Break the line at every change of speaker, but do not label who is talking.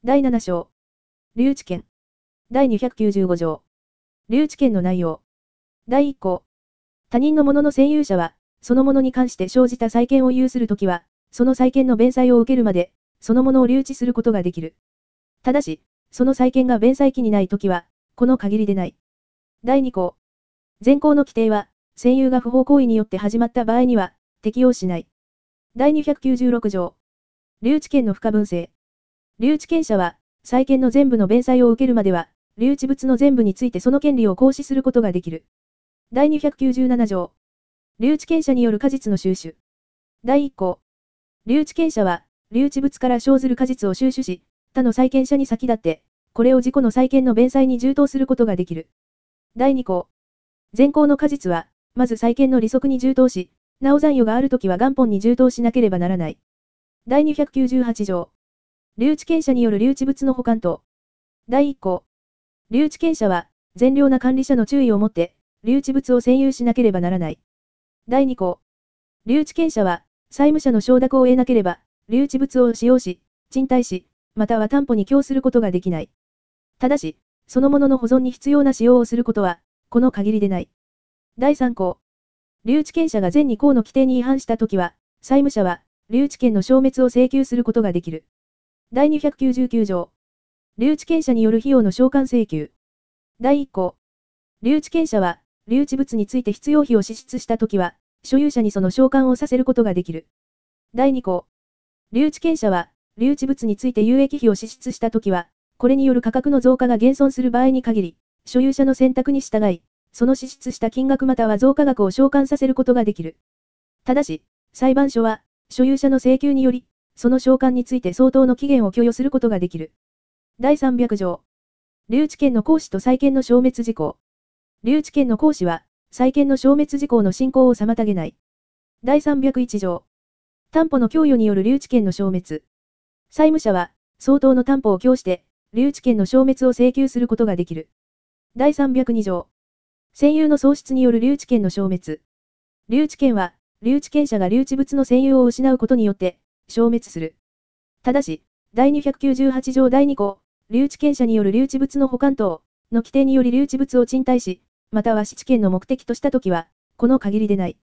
第7章。留置権。第295条。留置権の内容。第1項。他人のものの占有者は、そのものに関して生じた債権を有するときは、その債権の弁済を受けるまで、そのものを留置することができる。ただし、その債権が弁済期にないときは、この限りでない。第2項。前項の規定は、占有が不法行為によって始まった場合には、適用しない。第296条。留置権の不可分性。留置権者は、債権の全部の弁済を受けるまでは、留置物の全部についてその権利を行使することができる。第297条。留置権者による果実の収取。第1項。留置権者は、留置物から生ずる果実を収取し、他の債権者に先立って、これを自己の債権の弁済に充当することができる。第2項。前項の果実は、まず債権の利息に充当し、なお残余があるときは元本に充当しなければならない。第298条。留置権者による留置物の保管等。第1項。留置権者は、善良な管理者の注意をもって、留置物を占有しなければならない。第2項。留置権者は、債務者の承諾を得なければ、留置物を使用し、賃貸し、または担保に供することができない。ただし、そのものの保存に必要な使用をすることは、この限りでない。第3項。留置権者が前2項の規定に違反したときは、債務者は、留置権の消滅を請求することができる。第299条。留置権者による費用の償還請求。第1項。留置権者は、留置物について必要費を支出したときは、所有者にその償還をさせることができる。第2項。留置権者は、留置物について有益費を支出したときは、これによる価格の増加が減損する場合に限り、所有者の選択に従い、その支出した金額または増加額を償還させることができる。ただし、裁判所は、所有者の請求により、その償還について相当の期限を許容することができる。第300条。留置権の行使と債権の消滅事項。留置権の行使は、債権の消滅事項の進行を妨げない。第301条。担保の供与による留置権の消滅。債務者は、相当の担保を供して、留置権の消滅を請求することができる。第302条。占有の喪失による留置権の消滅。留置権は、留置権者が留置物の占有を失うことによって、消滅する。ただし、第298条第2項、留置権者による留置物の保管等の規定により留置物を賃貸し、または質権の目的としたときは、この限りでない。